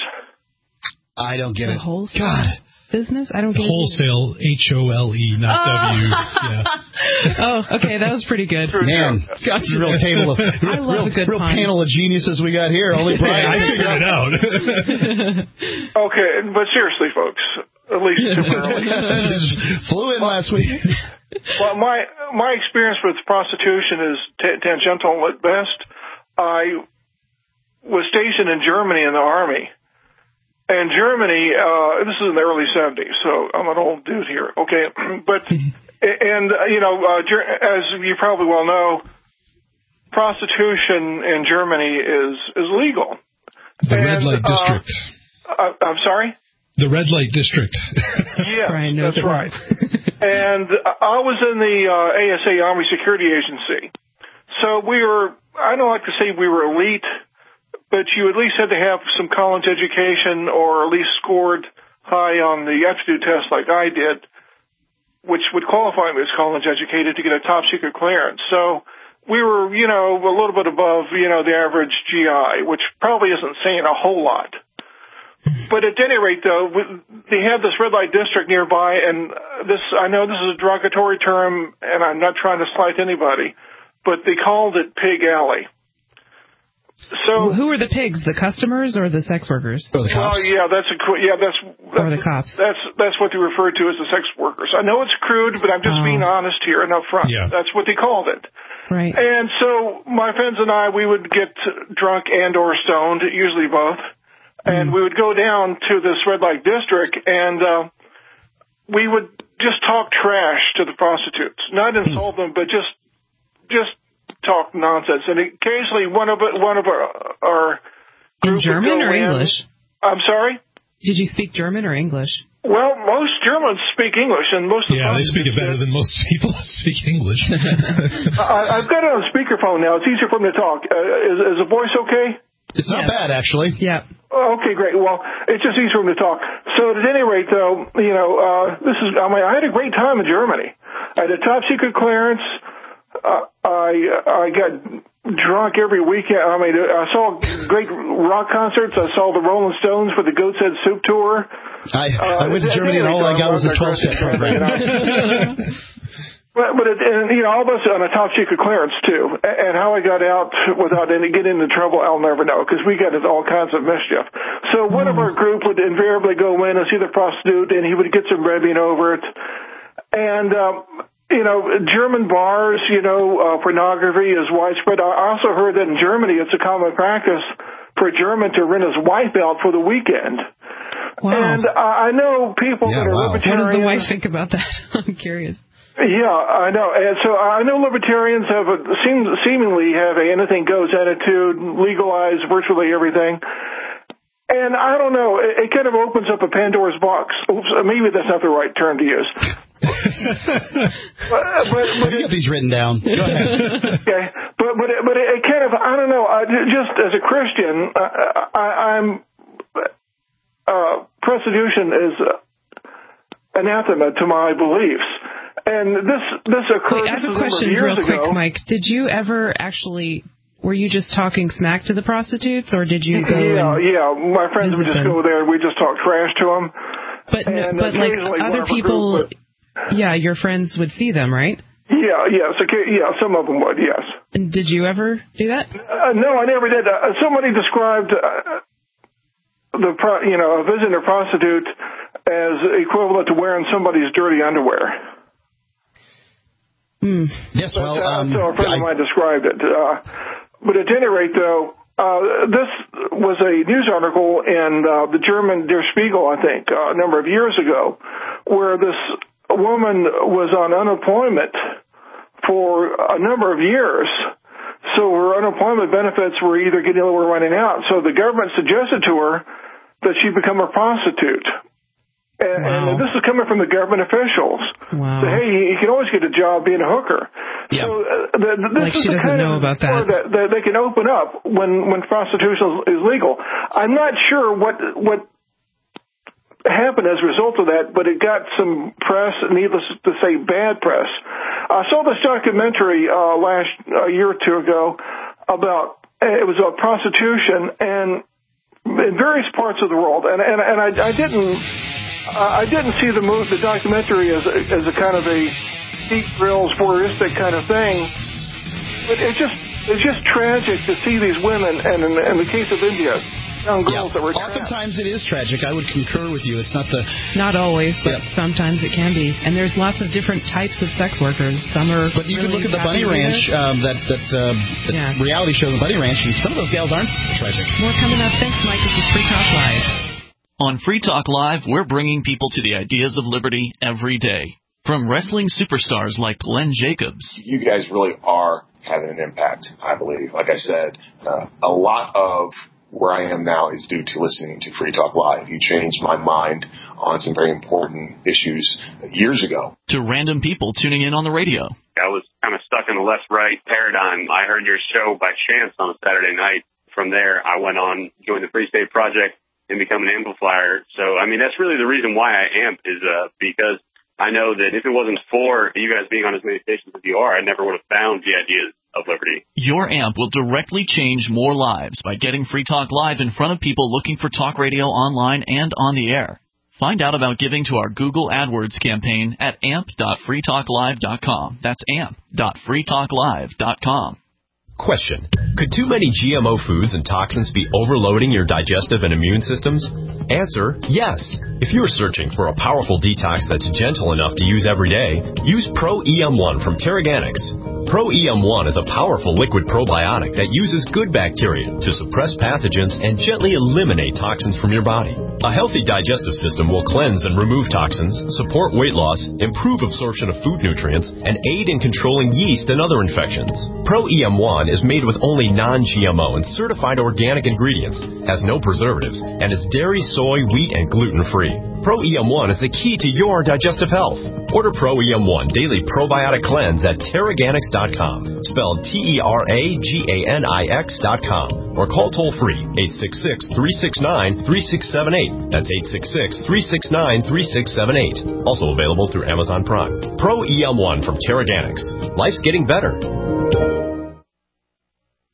I don't get the it. Wholesale God. Business? I don't get wholesale, it. H O L E, not oh. W. Yeah. Oh, okay, that was pretty good. Man, gotcha. real table of I love real, a good real pun. panel of geniuses we got here. Only Brian. I figured it out. Okay, but seriously, folks, at least temporarily. Flew in last week. Well, my my experience with prostitution is t- tangential at best. I was stationed in Germany in the Army. And Germany, uh, this is in the early seventies, so I'm an old dude here, okay? But, and, uh, you know, uh, as you probably well know, prostitution in Germany is, is legal. The and, red light district. Uh, uh, I'm sorry? The red light district. Yes, that's right. And I was in the uh, A S A, Army Security Agency. So we were, I don't like to say we were elite, but you at least had to have some college education or at least scored high on the aptitude test like I did, which would qualify me as college educated to get a top secret clearance. So we were, you know, a little bit above, you know, the average G I, which probably isn't saying a whole lot. But at any rate, though, they have this red light district nearby, and this, I know this is a derogatory term, and I'm not trying to slight anybody, but they called it Pig Alley. So who are the pigs? The customers or the sex workers? Or the cops? Oh, yeah, that's a yeah, that's, that's or the cops. That's that's what they refer to as the sex workers. I know it's crude, but I'm just oh. being honest here and up front. Yeah. That's what they called it. Right. And so my friends and I, we would get drunk and or stoned, usually both, and mm. we would go down to this red light district, and uh, we would just talk trash to the prostitutes, not insult mm. them, but just just. talk nonsense, and occasionally one of one of our, our in German or in. English. I'm sorry. Did you speak German or English? Well, most Germans speak English, and most of yeah, they speak it better than most people speak English. I, I've got it on speakerphone now. It's easier for them to talk. Uh, is, is the voice okay? It's not yeah. bad, actually. Yeah. Okay, great. Well, it's just easier for them to talk. So at any rate, though, you know, uh, this is. I mean, I had a great time in Germany. I had a top secret clearance. Uh, I I got drunk every weekend. I mean, I saw great rock concerts. I saw the Rolling Stones for the Goat's Head Soup Tour. I, uh, I went to Germany and all I got was a twelve-step program. But, but it, and, you know, all this on a top secret clearance, too. And how I got out without any getting into trouble, I'll never know, because we got into all kinds of mischief. So one of our group would invariably go in and see the prostitute, and he would get some Rebbian over it. And, um, you know, German bars, you know, uh, pornography is widespread. I also heard that in Germany it's a common practice for a German to rent his wife out for the weekend. Wow. And uh, I know people yeah, that are wow. libertarians. What does the wife think about that? I'm curious. Yeah, I know. And so I know libertarians have a, seem, seemingly have a anything goes attitude, legalize virtually everything. And I don't know, it, it kind of opens up a Pandora's box. Oops, maybe that's not the right term to use. but, but, but I got these written down. Go ahead. Okay, but but it, but it kind of, I don't know. I, just as a Christian, I, I, I'm uh, prostitution is anathema to my beliefs. And this this occurred. Wait, I have this a question years real quick, ago. Mike. Did you ever actually, were you just talking smack to the prostitutes, or did you go? Yeah, and yeah. My friends would just them? go there and we just talk trash to them. But no, and but like other people, would, yeah, your friends would see them, right? Yeah, yes, okay, yeah. Some of them would, yes. And did you ever do that? Uh, no, I never did. Uh, somebody described uh, the pro, you know a visitor prostitute as equivalent to wearing somebody's dirty underwear. Hmm. Yes, well, that's, um, that's how a friend I, of mine described it. Uh, but at any rate, though, uh, this was a news article in uh, the German Der Spiegel, I think, uh, a number of years ago, where this woman was on unemployment for a number of years. So her unemployment benefits were either getting low or running out. So the government suggested to her that she become a prostitute. And, wow. and this is coming from the government officials. Wow. So, hey, you can always get a job being a hooker. Yeah. So uh, the, the, this like is she the doesn't kind know of about that. that, that they can open up when, when prostitution is legal. I'm not sure what what happened as a result of that, but it got some press, needless to say, bad press. I saw this documentary uh, last a year or two ago about it was about prostitution and in various parts of the world, and and, and I, I didn't. Uh, I didn't see the move, the documentary as a, as a kind of a deep thrills, voyeuristic kind of thing. But it's just it's just tragic to see these women, and in, in the case of India, young girls yeah. that were oftentimes it is tragic. I would concur with you. It's not the not always, but yeah. sometimes it can be. And there's lots of different types of sex workers. Some are. But you really can look at the Bunny happy Ranch, um, that that uh, the yeah. reality show, the Bunny Ranch, and some of those gals aren't tragic. More coming up. Thanks, Mike. This is Free Talk Live. On Free Talk Live, we're bringing people to the ideas of liberty every day. From wrestling superstars like Glenn Jacobs. You guys really are having an impact, I believe. Like I said, uh, a lot of where I am now is due to listening to Free Talk Live. You changed my mind on some very important issues years ago. To random people tuning in on the radio. I was kind of stuck in the left-right paradigm. I heard your show by chance on a Saturday night. From there, I went on, joined the Free State Project, and become an amplifier. So, I mean, that's really the reason why I amp is uh, because I know that if it wasn't for you guys being on as many stations as you are, I never would have found the ideas of liberty. Your amp will directly change more lives by getting Free Talk Live in front of people looking for talk radio online and on the air. Find out about giving to our Google AdWords campaign at amp dot free talk live dot com. That's amp dot free talk live dot com. Question. Could too many G M O foods and toxins be overloading your digestive and immune systems? Answer, yes. If you're searching for a powerful detox that's gentle enough to use every day, use Pro E M one from Terraganics. Pro E M one is a powerful liquid probiotic that uses good bacteria to suppress pathogens and gently eliminate toxins from your body. A healthy digestive system will cleanse and remove toxins, support weight loss, improve absorption of food nutrients, and aid in controlling yeast and other infections. Pro E M one is made with only non-G M O and certified organic ingredients, has no preservatives, and is dairy, soy, wheat, and gluten-free. Pro E M one is the key to your digestive health. Order Pro E M one Daily Probiotic Cleanse at Terraganics dot com, spelled T E R A G A N I X dot com, or call toll-free eight six six, three six nine, three six seven eight. That's eight six six, three six nine, three six seven eight. Also available through Amazon Prime. Pro E M one from Terraganics. Life's getting better.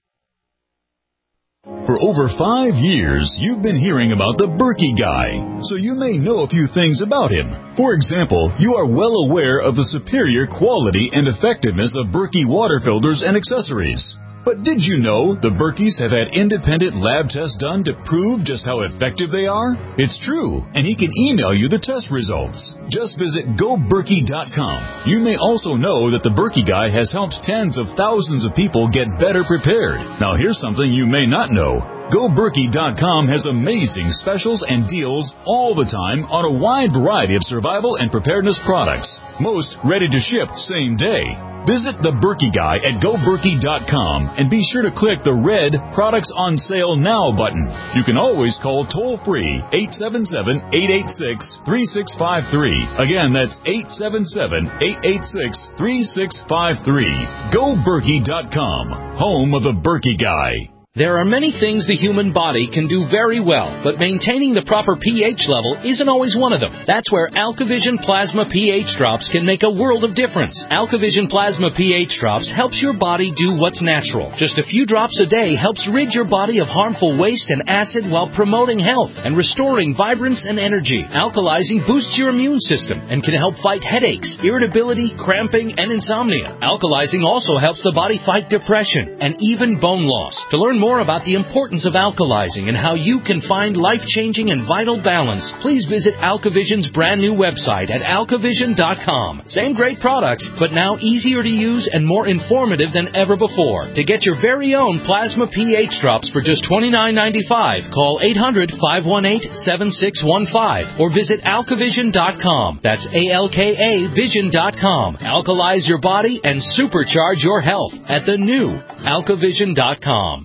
For over five years, you've been hearing about the Berkey Guy, so you may know a few things about him. For example, you are well aware of the superior quality and effectiveness of Berkey water filters and accessories. But did you know the Berkeys have had independent lab tests done to prove just how effective they are? It's true, and he can email you the test results. Just visit go berkey dot com. You may also know that the Berkey Guy has helped tens of thousands of people get better prepared. Now here's something you may not know. go berkey dot com has amazing specials and deals all the time on a wide variety of survival and preparedness products. Most ready to ship same day. Visit the Berkey Guy at go berkey dot com and be sure to click the red Products on Sale Now button. You can always call toll-free eight seven seven, eight eight six, three six five three. Again, that's eight seven seven, eight eight six, three six five three. go berkey dot com, home of the Berkey Guy. There are many things the human body can do very well, but maintaining the proper pH level isn't always one of them. That's where AlkaVision Plasma pH Drops can make a world of difference. AlkaVision Plasma pH Drops helps your body do what's natural. Just a few drops a day helps rid your body of harmful waste and acid while promoting health and restoring vibrance and energy. Alkalizing boosts your immune system and can help fight headaches, irritability, cramping, and insomnia. Alkalizing also helps the body fight depression and even bone loss. To learn more about the importance of alkalizing and how you can find life-changing and vital balance, please visit AlkaVision's brand new website at alkavision dot com. Same great products, but now easier to use and more informative than ever before. To get your very own Plasma pH Drops for just twenty-nine ninety-five, call eight hundred, five one eight, seven six one five or visit alkavision dot com. That's A L K A vision dot com. Alkalize your body and supercharge your health at the new alkavision dot com.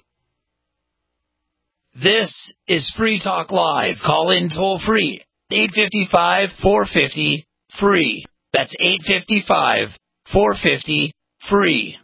This is Free Talk Live. Call in toll free. eight five five, four five zero, free. That's eight five five, four five zero, free.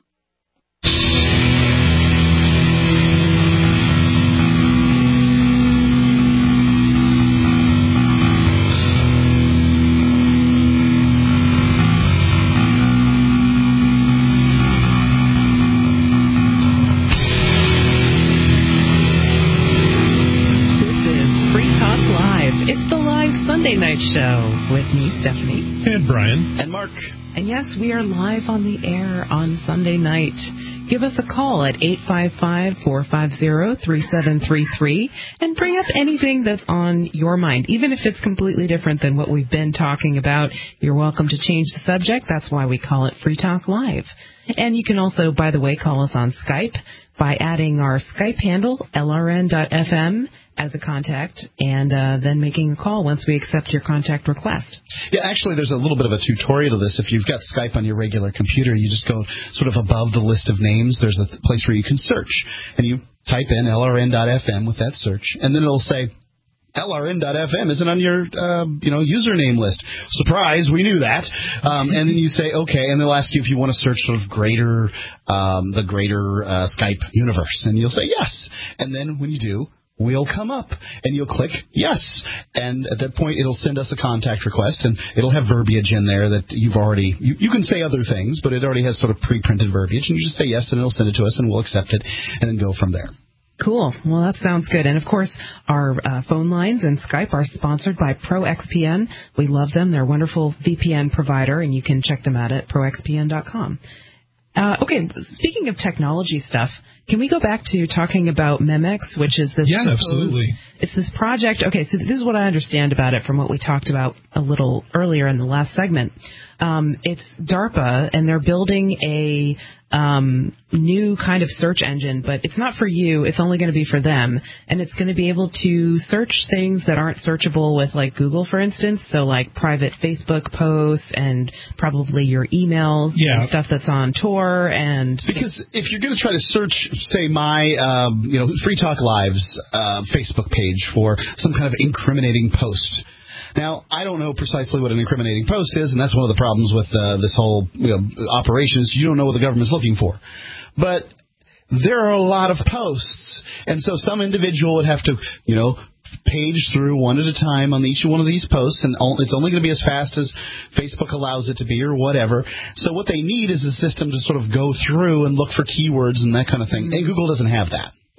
Sunday night show with me, Stephanie. And Brian. And Mark. And yes, we are live on the air on Sunday night. Give us a call at eight five five, four five zero, three seven three three and bring up anything that's on your mind. Even if it's completely different than what we've been talking about, you're welcome to change the subject. That's why we call it Free Talk Live. And you can also, by the way, call us on Skype by adding our Skype handle, L R N dot F M, as a contact, and uh, then making a call once we accept your contact request. Yeah, actually, there's a little bit of a tutorial to this. If you've got Skype on your regular computer, you just go sort of above the list of names. There's a place where you can search, and you type in L R N dot F M with that search, and then it'll say, L R N dot F M isn't on your, uh, you know, username list. Surprise, we knew that. Um, and then you say, okay, and they'll ask you if you want to search sort of greater, um, the greater uh, Skype universe, and you'll say yes. And then when you do, we'll come up, and you'll click yes. And at that point, it'll send us a contact request, and it'll have verbiage in there that you've already, you, you can say other things, but it already has sort of pre-printed verbiage, and you just say yes, and it'll send it to us, and we'll accept it, and then go from there. Cool. Well, that sounds good. And, of course, our uh, phone lines and Skype are sponsored by ProXPN. We love them. They're a wonderful V P N provider, and you can check them out at pro x p n dot com. Uh, okay, speaking of technology stuff, can we go back to talking about Memex, which is this... Yeah, absolutely. It's this project. Okay, so this is what I understand about it from what we talked about a little earlier in the last segment. Um, it's DARPA, and they're building a um, new kind of search engine, but it's not for you. It's only going to be for them, and it's going to be able to search things that aren't searchable with, like, Google, for instance, so like private Facebook posts and probably your emails yeah. and stuff that's on Tor. And because if you're going to try to search, say, my, um, you know, Free Talk Live's uh, Facebook page for some kind of incriminating post. Now, I don't know precisely what an incriminating post is, and that's one of the problems with uh, this whole you know, operation is you don't know what the government's looking for. But there are a lot of posts, and so some individual would have to, you know, page through one at a time on each one of these posts, and it's only going to be as fast as Facebook allows it to be or whatever. So what they need is a system to sort of go through and look for keywords and that kind of thing, and Google doesn't have that.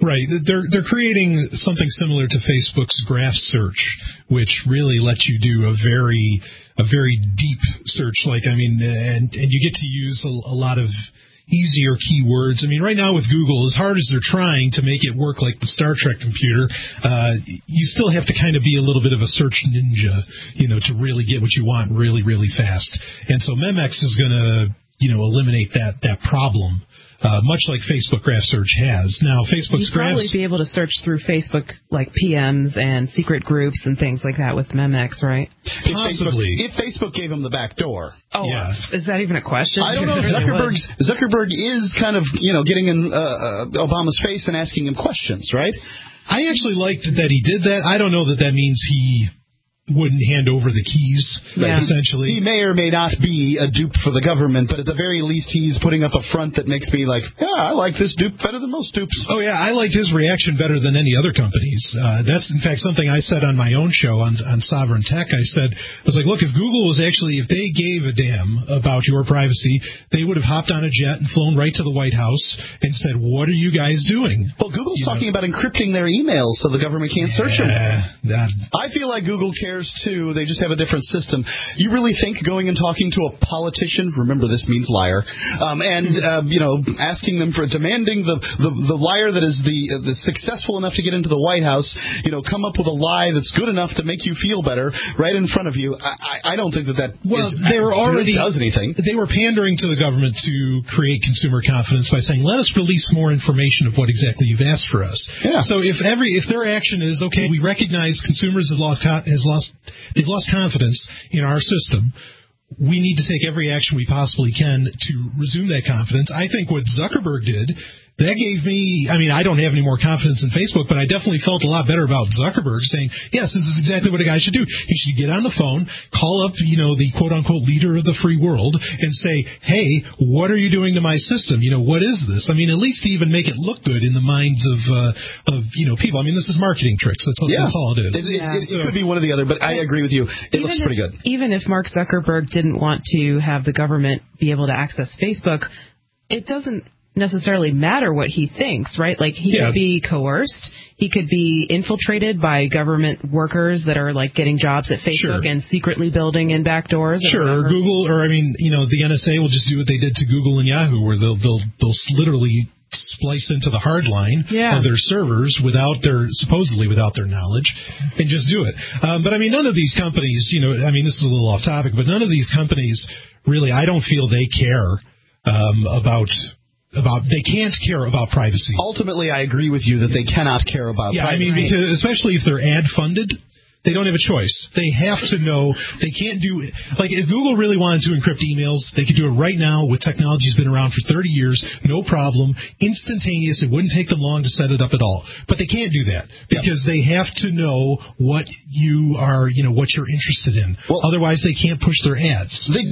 Right. They're they're creating something similar to Facebook's graph search, which really lets you do a very a very deep search. Like I mean, and and you get to use a, a lot of easier keywords. I mean, right now with Google, as hard as they're trying to make it work like the Star Trek computer, uh, you still have to kind of be a little bit of a search ninja, you know, to really get what you want really, really fast. And so Memex is going to, you know, eliminate that that problem. Uh, much like Facebook Graph Search has. Now, Facebook's You'd probably Graph... be able to search through Facebook, like P Ms and secret groups and things like that with Memex, right? Possibly. If Facebook, if Facebook gave them the back door. Oh, yeah. Is that even a question? I don't know. Zuckerberg's, Zuckerberg is kind of, you know, getting in uh, uh, Obama's face and asking him questions, right? I actually liked that he did that. I don't know that that means he wouldn't hand over the keys, yeah. essentially. He may or may not be a dupe for the government, but at the very least, he's putting up a front that makes me like, yeah, I like this dupe better than most dupes. Oh, yeah, I liked his reaction better than any other companies. Uh, that's, in fact, something I said on my own show on, on Sovereign Tech. I said, I was like, look, if Google was actually, if they gave a damn about your privacy, they would have hopped on a jet and flown right to the White House and said, what are you guys doing? Well, Google's you talking know? about encrypting their emails so the government can't yeah, search them. That, I feel like Google cares too. They just have a different system. You really think going and talking to a politician, remember this means liar, um, and uh, you know, asking them for demanding the, the, the liar that is the, uh, the successful enough to get into the White House, you know, come up with a lie that's good enough to make you feel better right in front of you. I, I, I don't think that that well, is, they were already does anything. They were pandering to the government to create consumer confidence by saying, let us release more information of what exactly you've asked for us. Yeah. So if every if their action is okay, we recognize consumers have lost has lost they've lost confidence in our system, we need to take every action we possibly can to resume that confidence. I think what Zuckerberg did, that gave me, I mean, I don't have any more confidence in Facebook, but I definitely felt a lot better about Zuckerberg saying, yes, this is exactly what a guy should do. He should get on the phone, call up, you know, the quote-unquote leader of the free world and say, hey, what are you doing to my system? You know, what is this? I mean, at least to even make it look good in the minds of, uh, of you know, people. I mean, this is marketing tricks. That's, yeah. that's all it is. It, it, it, it could be one or the other, but I agree with you. It even looks if, pretty good. Even if Mark Zuckerberg didn't want to have the government be able to access Facebook, it doesn't necessarily matter what he thinks, right? Like, he yeah. could be coerced. He could be infiltrated by government workers that are, like, getting jobs at Facebook sure. and secretly building in back doors. Sure, or Google, or, I mean, you know, the N S A will just do what they did to Google and Yahoo, where they'll they'll, they'll literally splice into the hard line yeah. of their servers without their, supposedly without their knowledge, and just do it. Um, but, I mean, none of these companies, you know, I mean, this is a little off topic, but none of these companies really, I don't feel they care um, about... About they can't care about privacy. Ultimately, I agree with you that they cannot care about yeah, privacy. I mean, because especially if they're ad funded, they don't have a choice. They have to know. They can't do it. Like, if Google really wanted to encrypt emails, they could do it right now with technology that's been around for thirty years, no problem, instantaneous. It wouldn't take them long to set it up at all. But they can't do that because yep. they have to know what you are, you know, what you're interested in. Well, otherwise, they can't push their ads. They,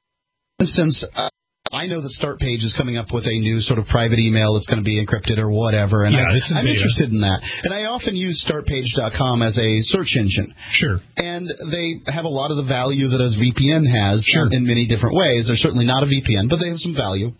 for instance, uh, I know that Startpage is coming up with a new sort of private email that's going to be encrypted or whatever, and yeah, I, it's in I'm beta. interested in that. And I often use Startpage dot com as a search engine. Sure. And they have a lot of the value that a V P N has sure. in many different ways. They're certainly not a V P N, but they have some value.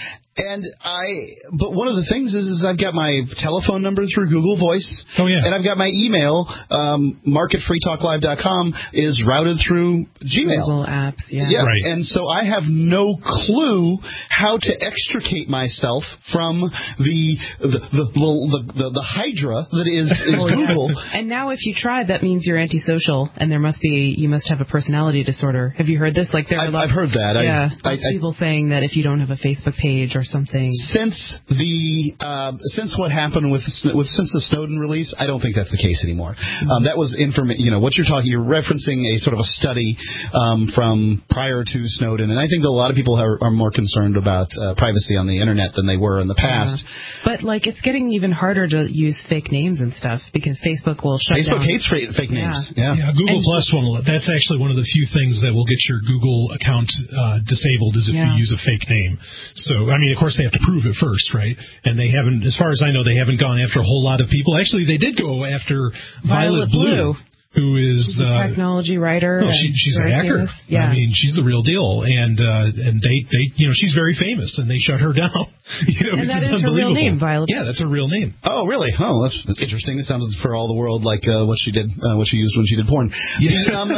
And I, but one of the things is, is I've got my telephone number through Google Voice. Oh, yeah. And I've got my email, um, mark at free talk live dot com is routed through Gmail. Google apps, yeah. Yeah. Right. And so I have no clue how to extricate myself from the, the, the, the, the, the hydra that is, is oh, Google. Yeah. And now if you try, that means you're antisocial, and there must be, you must have a personality disorder. Have you heard this? Like, there are I've, I've heard that. Yeah. I, I, people saying that if you don't have a Facebook page or something. Since the uh, since what happened with with since the Snowden release, I don't think that's the case anymore. Mm-hmm. Um, that was informa- You know what you're talking. You're referencing a sort of a study um, from prior to Snowden, and I think that a lot of people are, are more concerned about uh, privacy on the internet than they were in the past. Yeah. But like, it's getting even harder to use fake names and stuff because Facebook will shut Facebook down. hates fake, fake names. Yeah, yeah. yeah Google and, Plus one. That's actually one of the few things that will get your Google account uh, disabled is if yeah. you use a fake name. So I mean, of course, they have to prove it first, right? And they haven't, as far as I know, they haven't gone after a whole lot of people. Actually, they did go after Violet, Violet Blue. Blue, who is she's a uh, technology writer. No, she, she's a hacker. Famous. Yeah. I mean, she's the real deal, and uh, and they, they you know she's very famous, and they shut her down. you know, and which that is is her real unbelievable. name, Violet. Yeah, that's her real name. Oh, really? Oh, that's interesting. It sounds for all the world like uh, what she did, uh, what she used when she did porn. Yeah. um,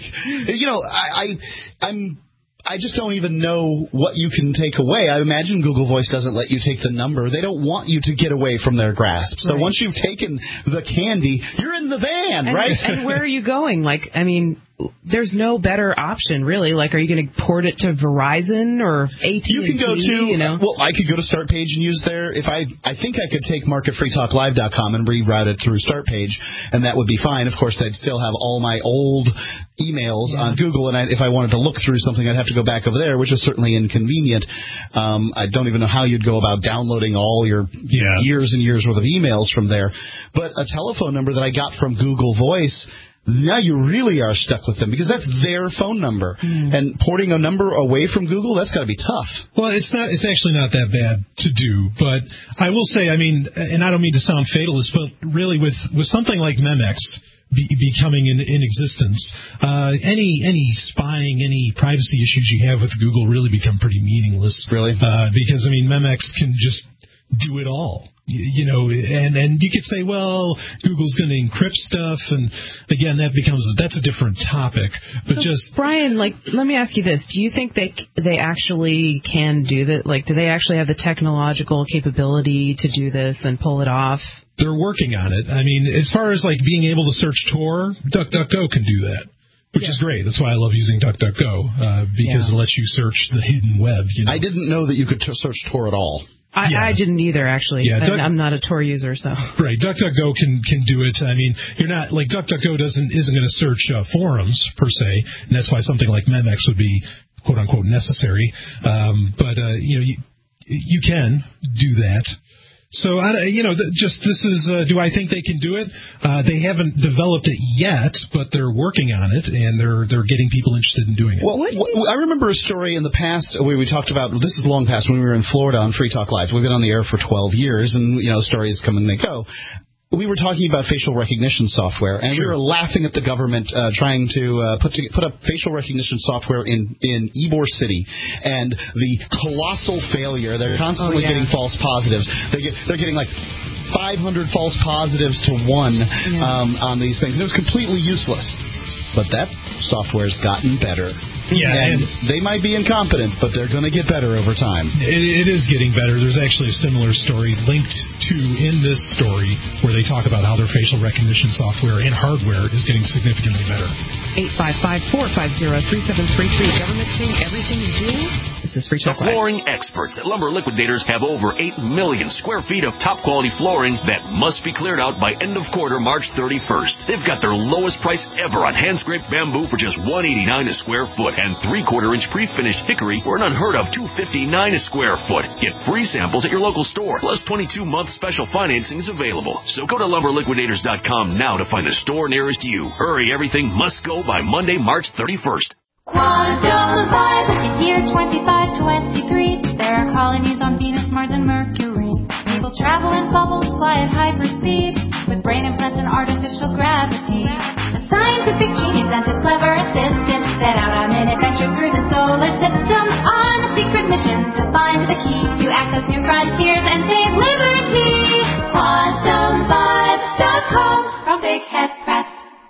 you know, I, I I'm. I just don't even know what you can take away. I imagine Google Voice doesn't let you take the number. They don't want you to get away from their grasp. So right. once you've taken the candy, you're in the van, and, right? And where are you going? Like, I mean, there's no better option, really. Like, are you going to port it to Verizon or A T and T? You can go to, you know? well, I could go to Start Page and use their, if I, I think I could take market free talk live dot com and reroute it through Start Page, and that would be fine. Of course, they'd still have all my old emails yeah. on Google, and I, if I wanted to look through something, I'd have to go back over there, which is certainly inconvenient. Um, I don't even know how you'd go about downloading all your yeah. years and years worth of emails from there. But a telephone number that I got from Google Voice, now you really are stuck with them because that's their phone number. Mm. And porting a number away from Google, that's got to be tough. Well, it's not. It's actually not that bad to do. But I will say, I mean, and I don't mean to sound fatalist, but really with, with something like Memex be, becoming in, in existence, uh, any any spying, any privacy issues you have with Google really become pretty meaningless. Really? Uh, because, I mean, Memex can just do it all. You know, and, and you could say, well, Google's going to encrypt stuff, and again, that becomes, that's a different topic. But so just Brian, like, let me ask you this: do you think they they actually can do that? Like, do they actually have the technological capability to do this and pull it off? They're working on it. I mean, as far as like being able to search Tor, DuckDuckGo can do that. Which yeah. is great. That's why I love using DuckDuckGo, uh, because yeah. it lets you search the hidden web. You know? I didn't know that you could t- search Tor at all. I, yeah. I didn't either, actually. Yeah, Duck, I'm not a Tor user, so. Right, DuckDuckGo can can do it. I mean, you're not like DuckDuckGo doesn't isn't going to search uh, forums per se, and that's why something like Memex would be quote unquote necessary. Um, but uh, you know, you, you can do that. So, I, you know, just this is, uh, do I think they can do it? Uh, they haven't developed it yet, but they're working on it, and they're they're getting people interested in doing it. Well, w- I remember a story in the past where we talked about, this is long past, when we were in Florida on Free Talk Live. We've been on the air for twelve years, and, you know, stories come and they go. We were talking about facial recognition software, and sure. we were laughing at the government uh, trying to uh, put to, put up facial recognition software in, in Ybor City, and the colossal failure. They're constantly oh, yeah. getting false positives. They get, they're getting like five hundred false positives to one yeah. um, on these things. And it was completely useless. But that software's gotten better. Yeah, and, and they might be incompetent, but they're going to get better over time. It, it is getting better. There's actually a similar story linked to in this story where they talk about how their facial recognition software and hardware is getting significantly better. eight five five, four five zero, three seven three three. Government seeing everything you do? This is Free Talk Live. The flooring experts at Lumber Liquidators have over eight million square feet of top-quality flooring that must be cleared out by end of quarter March thirty-first. They've got their lowest price ever on hand-scraped bamboo for just one hundred eighty-nine dollars a square foot, and three-quarter inch pre-finished hickory for an unheard of two hundred fifty-nine dollars a square foot. Get free samples at your local store, plus twenty-two month special financing is available. So go to lumber liquidators dot com now to find the store nearest you. Hurry, everything must go by Monday, March thirty-first. Quantum Vibe, it's year twenty-five twenty-three. There are colonies on Venus, Mars, and Mercury. People travel in bubbles, fly at hyperspeed, with brain implants and artificial gravity. A scientific genius and his clever assistant set out on an adventure through the solar system on a secret mission to find the key to access new frontiers and save liberty. quantum vibe dot com from Big Head Press.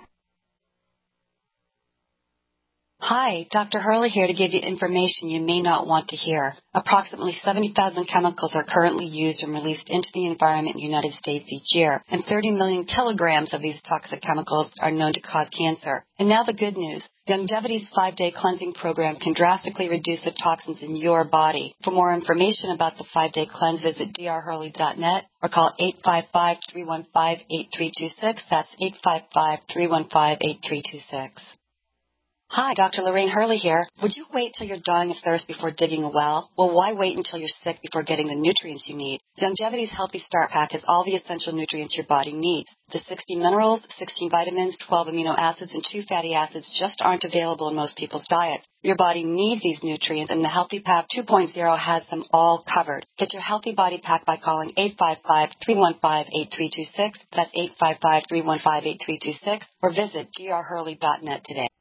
Hi, Doctor Hurley here to give you information you may not want to hear. Approximately seventy thousand chemicals are currently used and released into the environment in the United States each year, and thirty million kilograms of these toxic chemicals are known to cause cancer. And now the good news. Youngevity's five-day cleansing program can drastically reduce the toxins in your body. For more information about the five-day cleanse, visit d r hurley dot net or call eight five five, three one five, eight three two six. That's eight five five, three one five, eight three two six. Hi, Doctor Lorraine Hurley here. Would you wait till you're dying of thirst before digging a well? Well, why wait until you're sick before getting the nutrients you need? Longevity's Healthy Start Pack has all the essential nutrients your body needs. The sixty minerals, sixteen vitamins, twelve amino acids, and two fatty acids just aren't available in most people's diets. Your body needs these nutrients, and the Healthy Pack two point oh has them all covered. Get your Healthy Body Pack by calling eight five five, three one five, eight three two six. That's eight five five, three one five, eight three two six. Or visit d r hurley dot net today.